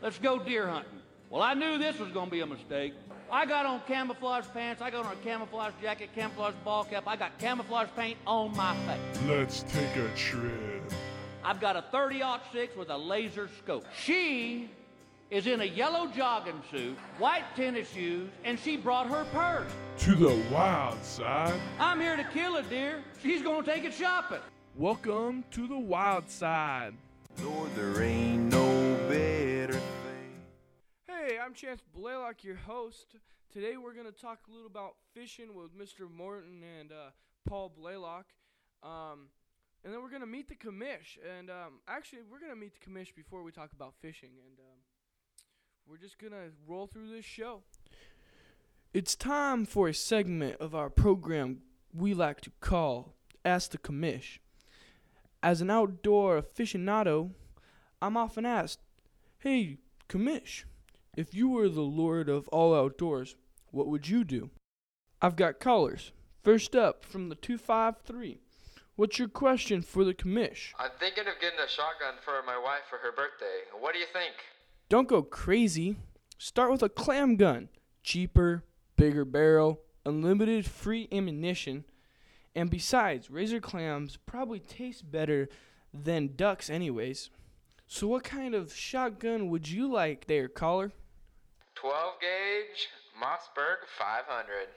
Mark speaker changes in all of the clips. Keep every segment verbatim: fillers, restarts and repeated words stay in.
Speaker 1: let's go deer hunting. Well, I knew this was going to be a mistake. I got on camouflage pants, I got on a camouflage jacket, camouflage ball cap, I got camouflage paint on my face.
Speaker 2: Let's take a trip.
Speaker 1: I've got a thirty aught six with a laser scope. She is in a yellow jogging suit, white tennis shoes, and she brought her purse.
Speaker 2: To the wild side.
Speaker 1: I'm here to kill a deer. She's going to take it shopping.
Speaker 2: Welcome to the wild side.
Speaker 3: Lord, there ain't no better thing.
Speaker 4: Hey, I'm Chance Blaylock, your host. Today we're going to talk a little about fishing with Mister Morton and uh, Paul Blaylock. Um, and then we're going to meet the commish. And um, actually, we're going to meet the commish before we talk about fishing. And um, we're just going to roll through this show. It's time for a segment of our program we like to call Ask the Commish. As an outdoor aficionado, I'm often asked, hey, commish, if you were the lord of all outdoors, what would you do? I've got callers. First up, from the two five three. What's your question for the commish?
Speaker 5: I'm thinking of getting a shotgun for my wife for her birthday. What do you think?
Speaker 4: Don't go crazy. Start with a clam gun. Cheaper, bigger barrel, unlimited free ammunition. And besides, razor clams probably taste better than ducks anyways. So what kind of shotgun would you like there, caller?
Speaker 5: twelve gauge Mossberg five hundred.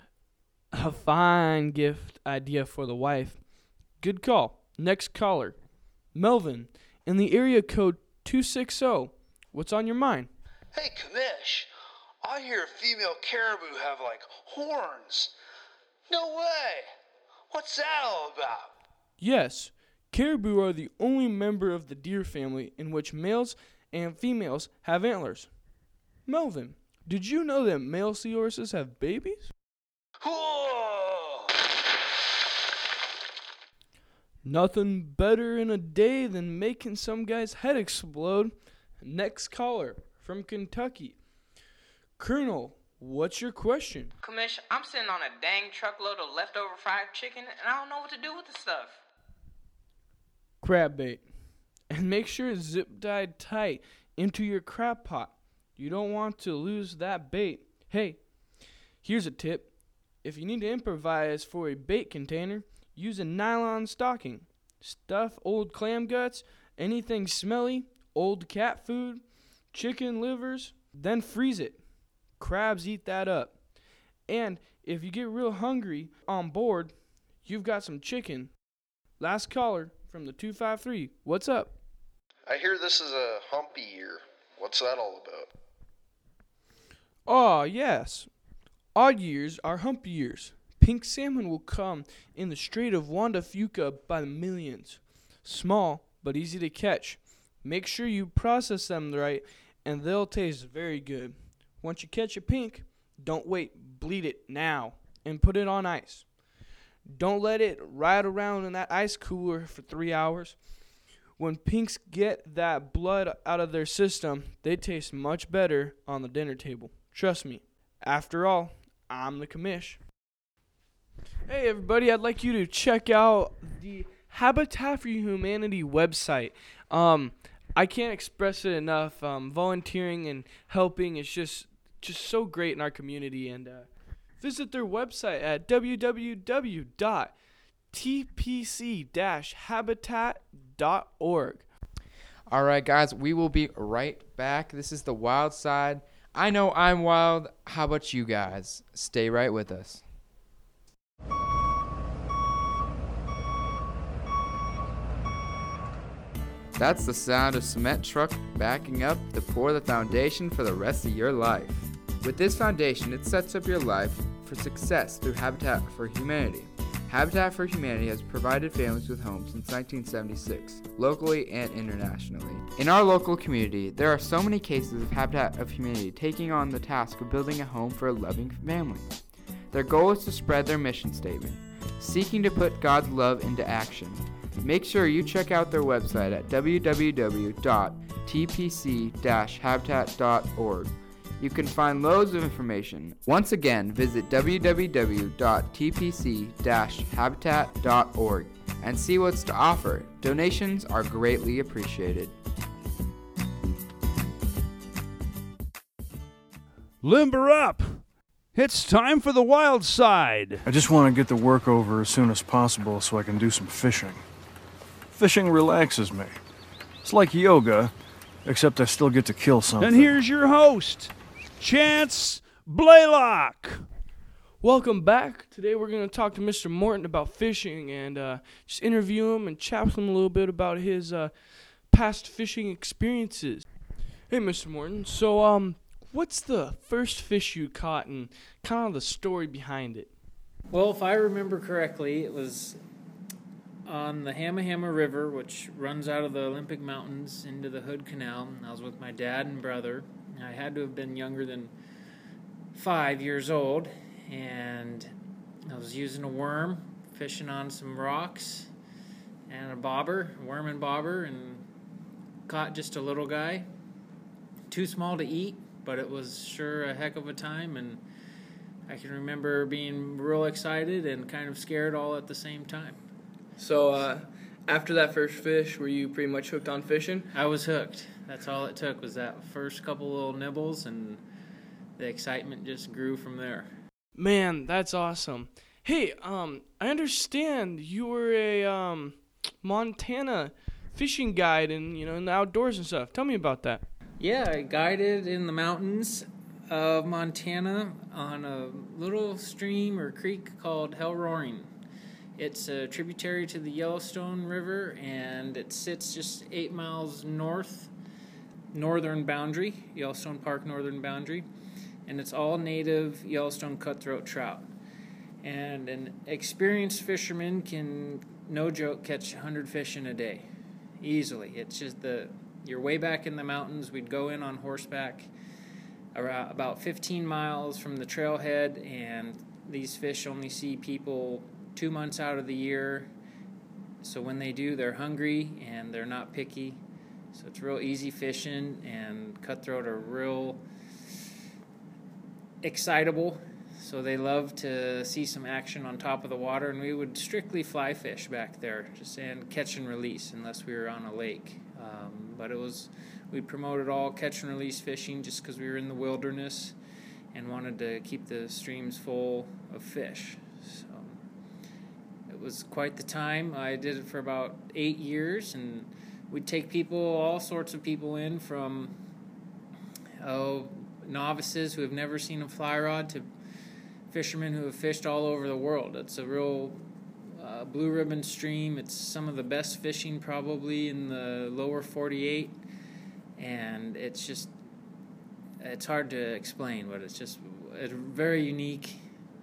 Speaker 4: A fine gift idea for the wife. Good call. Next caller. Melvin, in the area code two six zero. What's on your mind?
Speaker 6: Hey, commish, I hear female caribou have, like, horns. No way! What's that all about?
Speaker 4: Yes, caribou are the only member of the deer family in which males and females have antlers. Melvin, did you know that male seahorses have babies?
Speaker 6: Whoa!
Speaker 4: Nothing better in a day than making some guy's head explode. Next caller, from Kentucky. Colonel, what's your question?
Speaker 7: Commish, I'm sitting on a dang truckload of leftover fried chicken, and I don't know what to do with the stuff.
Speaker 4: Crab bait. And make sure it's zip tied tight into your crab pot. You don't want to lose that bait. Hey, here's a tip. If you need to improvise for a bait container, use a nylon stocking. Stuff old clam guts, anything smelly, old cat food, chicken livers, then freeze it. Crabs eat that up. And if you get real hungry on board, you've got some chicken. Last caller from the two five three. What's up?
Speaker 6: I hear this is a humpy year. What's that all about?
Speaker 4: Oh, yes. Odd years are humpy years. Pink salmon will come in the Strait of Juan de Fuca by the millions. Small, but easy to catch. Make sure you process them right, and they'll taste very good. Once you catch a pink, don't wait. Bleed it now and put it on ice. Don't let it ride around in that ice cooler for three hours. When pinks get that blood out of their system, they taste much better on the dinner table. Trust me. After all, I'm the commish. Hey everybody, I'd like you to check out the Habitat for Humanity website. Um, I can't express it enough. Um, volunteering and helping is just just so great in our community. And uh, visit their website at w w w dot t p c dash habitat dot org.
Speaker 8: All right, guys, we will be right back. This is the Wild Side. I know I'm wild. How about you guys? Stay right with us. That's the sound of cement truck backing up to pour the foundation for the rest of your life. With this foundation, it sets up your life for success through Habitat for Humanity. Habitat for Humanity has provided families with homes since nineteen seventy-six, locally and internationally. In our local community, there are so many cases of Habitat of Humanity taking on the task of building a home for a loving family. Their goal is to spread their mission statement, seeking to put God's love into action. Make sure you check out their website at w w w dot t p c dash habitat dot org. You can find loads of information. Once again, visit w w w dot t p c dash habitat dot org and see what's to offer. Donations are greatly appreciated.
Speaker 9: Limber up! It's time for the wild side.
Speaker 10: I just want to get the work over as soon as possible so I can do some fishing. Fishing relaxes me. It's like yoga, except I still get to kill something.
Speaker 9: And here's your host, Chance Blaylock.
Speaker 4: Welcome back. Today we're going to talk to Mister Morton about fishing and uh, just interview him and chat with him a little bit about his uh, past fishing experiences. Hey, Mister Morton. So, um, what's the first fish you caught and kind of the story behind it?
Speaker 11: Well, if I remember correctly, it was on the Hamahama River, which runs out of the Olympic Mountains into the Hood Canal. I was with my dad and brother. I had to have been younger than five years old, and I was using a worm, fishing on some rocks, and a bobber, a worm and bobber, and caught just a little guy. Too small to eat, but it was sure a heck of a time, and I can remember being real excited and kind of scared all at the same time.
Speaker 4: So, uh, after that first fish, were you pretty much hooked on fishing?
Speaker 11: I was hooked. That's all it took was that first couple little nibbles, and the excitement just grew from there.
Speaker 4: Man, that's awesome. Hey, um, I understand you were a um, Montana fishing guide and, you know, in the outdoors and stuff. Tell me about that.
Speaker 11: Yeah, I guided in the mountains of Montana on a little stream or creek called Hell Roaring. It's a tributary to the Yellowstone River, and it sits just eight miles north, northern boundary, Yellowstone Park northern boundary, and it's all native Yellowstone cutthroat trout. And an experienced fisherman can, no joke, catch one hundred fish in a day, easily. It's just the... You're way back in the mountains. We'd go in on horseback around about fifteen miles from the trailhead, and these fish only see people two months out of the year. So when they do, they're hungry and they're not picky. So it's real easy fishing, and cutthroat are real excitable. So they love to see some action on top of the water, and we would strictly fly fish back there, just and catch and release unless we were on a lake. Um, but it was, we promoted all catch and release fishing just because we were in the wilderness and wanted to keep the streams full of fish. So it was quite the time. I did it for about eight years, and we'd take people, all sorts of people in, from oh, novices who have never seen a fly rod to fishermen who have fished all over the world. It's a real uh, blue ribbon stream. It's some of the best fishing probably in the lower forty-eight, and it's just, it's hard to explain, but it's just a very unique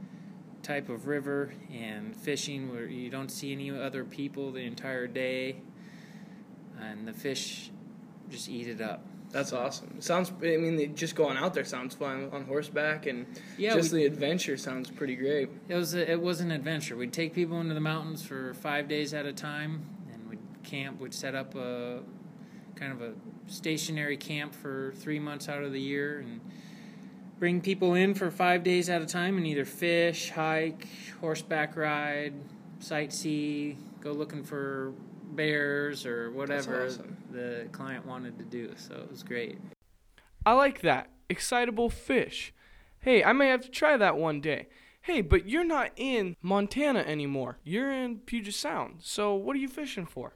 Speaker 11: type of river and fishing where you don't see any other people the entire day, and the fish just eat it up.
Speaker 4: That's awesome. It sounds, I mean, just going out there sounds fun on horseback, and
Speaker 11: yeah,
Speaker 4: just
Speaker 11: we,
Speaker 4: the adventure sounds pretty great.
Speaker 11: It was a, it was an adventure. We'd take people into the mountains for five days at a time, and we'd camp. We'd set up a kind of a stationary camp for three months out of the year, and bring people in for five days at a time and either fish, hike, horseback ride, sightsee, go looking for bears or whatever awesome. The client wanted to do. So it was great.
Speaker 4: I like that. Excitable fish. Hey, I may have to try that one day. Hey, but you're not in Montana anymore. You're in Puget Sound. So what are you fishing for?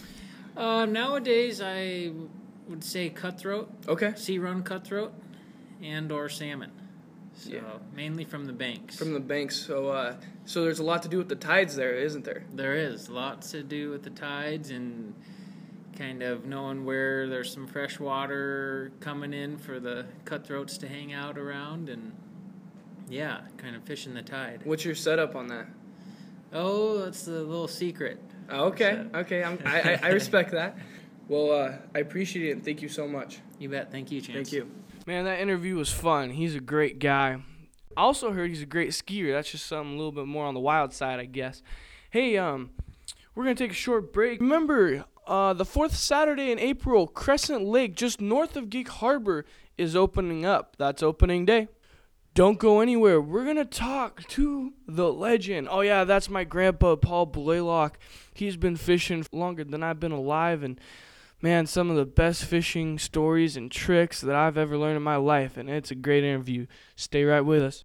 Speaker 11: Uh, nowadays, I would say cutthroat.
Speaker 4: Okay.
Speaker 11: Sea run cutthroat and or salmon. So
Speaker 4: yeah.
Speaker 11: Mainly from the banks.
Speaker 4: From the banks. So uh, so there's a lot to do with the tides there, isn't there?
Speaker 11: There is. Lots to do with the tides and kind of knowing where there's some fresh water coming in for the cutthroats to hang out around, and yeah, kind of fishing the tide.
Speaker 4: What's your setup on that?
Speaker 11: Oh, that's the little secret.
Speaker 4: Oh, okay, okay. I'm, I, I respect that. Well, uh, I appreciate it, and thank you so much.
Speaker 11: You bet. Thank you, Chance.
Speaker 4: Thank you. Man, that interview was fun. He's a great guy. I also heard he's a great skier. That's just something a little bit more on the wild side, I guess. Hey, um, we're going to take a short break. Remember, uh, the fourth Saturday in April, Crescent Lake, just north of Gig Harbor, is opening up. That's opening day. Don't go anywhere. We're going to talk to the legend. Oh, yeah, that's my grandpa, Paul Blaylock. He's been fishing longer than I've been alive, and Man, some of the best fishing stories and tricks that I've ever learned in my life, and it's a great interview. Stay right with us.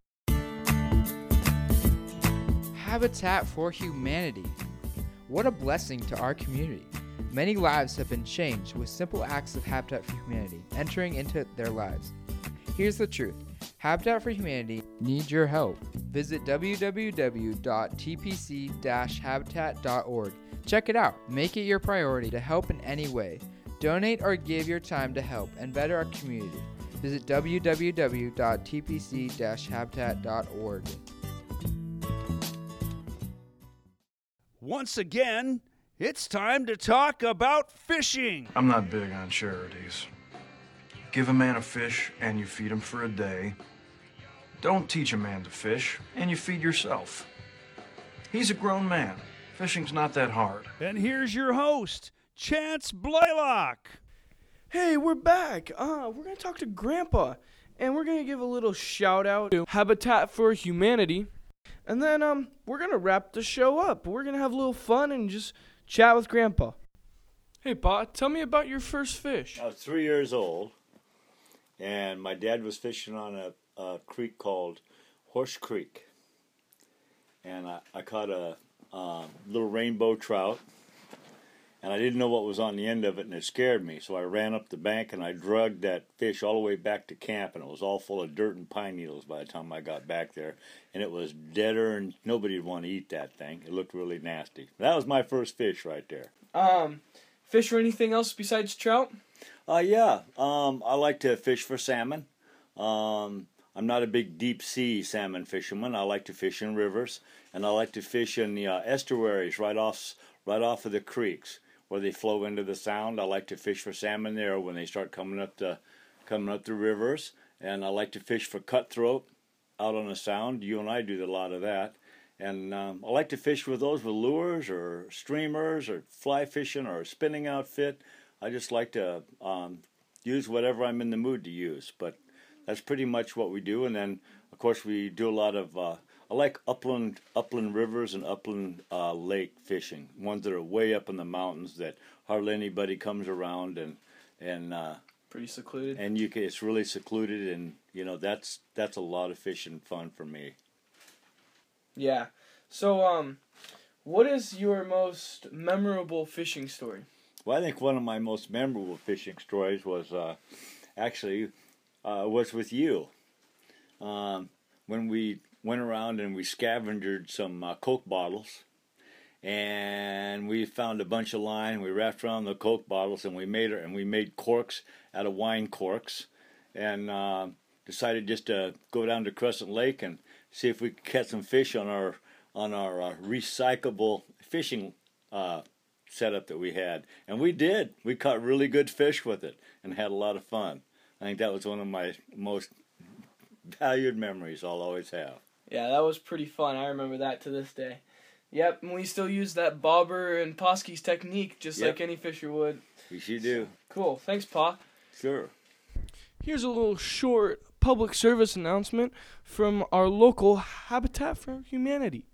Speaker 8: Habitat for Humanity. What a blessing to our community. Many lives have been changed with simple acts of Habitat for Humanity entering into their lives. Here's the truth. Habitat for Humanity needs your help. Visit w w w dot t p c dash habitat dot org. Check it out. Make it your priority to help in any way. Donate or give your time to help and better our community. Visit w w w dot t p c dash habitat dot org.
Speaker 9: Once again, it's time to talk about fishing.
Speaker 10: I'm not big on charities. Give a man a fish and you feed him for a day. Don't teach a man to fish and you feed yourself. He's a grown man. Fishing's not that hard.
Speaker 9: And here's your host, Chance Blaylock.
Speaker 4: Hey, we're back. Uh, we're going to talk to Grandpa, and we're going to give a little shout out to Habitat for Humanity. And then um, we're going to wrap the show up. We're going to have a little fun and just chat with Grandpa. Hey, Pa, tell me about your first fish.
Speaker 12: I was three years old, and my dad was fishing on a, a creek called Horse Creek. And I, I caught a um, little rainbow trout, and I didn't know what was on the end of it, and it scared me. So I ran up the bank, and I dragged that fish all the way back to camp, and it was all full of dirt and pine needles by the time I got back there. And it was deader, and nobody would want to eat that thing. It looked really nasty. That was my first fish right there.
Speaker 4: Um, fish for anything else besides trout?
Speaker 12: Uh, yeah, um, I like to fish for salmon. Um, I'm not a big deep sea salmon fisherman. I like to fish in rivers, and I like to fish in the uh, estuaries right off, right off of the creeks where they flow into the sound. I like to fish for salmon there when they start coming up the, coming up the rivers, and I like to fish for cutthroat out on the sound. You and I do a lot of that. And um, I like to fish with those with lures or streamers or fly fishing or a spinning outfit. I just like to um, use whatever I'm in the mood to use. But that's pretty much what we do. And then, of course, we do a lot of, uh, I like upland upland rivers and upland uh, lake fishing, ones that are way up in the mountains that hardly anybody comes around and, and uh,
Speaker 4: pretty secluded.
Speaker 12: And you can, it's really secluded, and, you know, that's that's a lot of fishing fun for me.
Speaker 4: Yeah. So, um, what is your most memorable fishing story?
Speaker 12: Well, I think one of my most memorable fishing stories was uh, actually uh, was with you. Um, when we went around and we scavenged some uh, Coke bottles, and we found a bunch of line, and we wrapped around the Coke bottles, and we made and we made corks out of wine corks, and uh, decided just to go down to Crescent Lake and see if we could catch some fish on our on our uh, recyclable fishing uh, setup that we had, and we did. We caught really good fish with it and had a lot of fun. I think that was one of my most valued memories I'll always have.
Speaker 4: Yeah, that was pretty fun. I remember that to this day. Yep, and we still use that bobber and Posky's technique just yep. like any fisher would.
Speaker 12: We sure do.
Speaker 4: Cool. Thanks, Pa.
Speaker 12: Sure.
Speaker 4: Here's a little short public service announcement from our local Habitat for Humanity.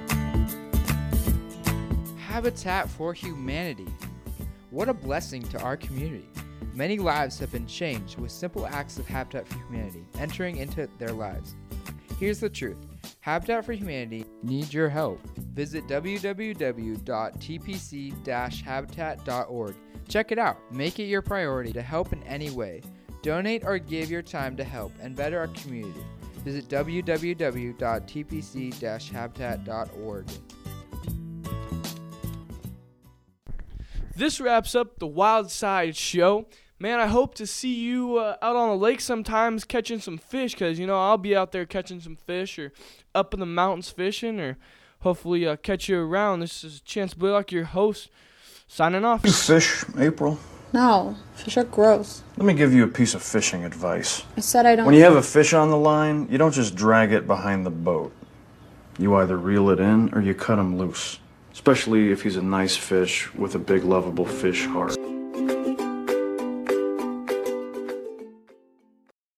Speaker 8: Habitat for Humanity. What a blessing to our community. Many lives have been changed with simple acts of Habitat for Humanity entering into their lives. Here's the truth. Habitat for Humanity needs your help. Visit w w w dot t p c dash habitat dot org. Check it out. Make it your priority to help in any way. Donate or give your time to help and better our community. Visit w w w dot t p c dash habitat dot org.
Speaker 4: This wraps up the Wild Side Show. Man, I hope to see you uh, out on the lake sometimes catching some fish, because, you know, I'll be out there catching some fish or up in the mountains fishing, or hopefully uh, catch you around. This is Chance Blaylock, your host, signing off.
Speaker 10: You fish, April?
Speaker 13: No, fish are gross.
Speaker 10: Let me give you a piece of fishing advice.
Speaker 13: I said I don't...
Speaker 10: When you have a fish on the line, you don't just drag it behind the boat. You either reel it in or you cut him loose. Especially if he's a nice fish with a big, lovable fish heart.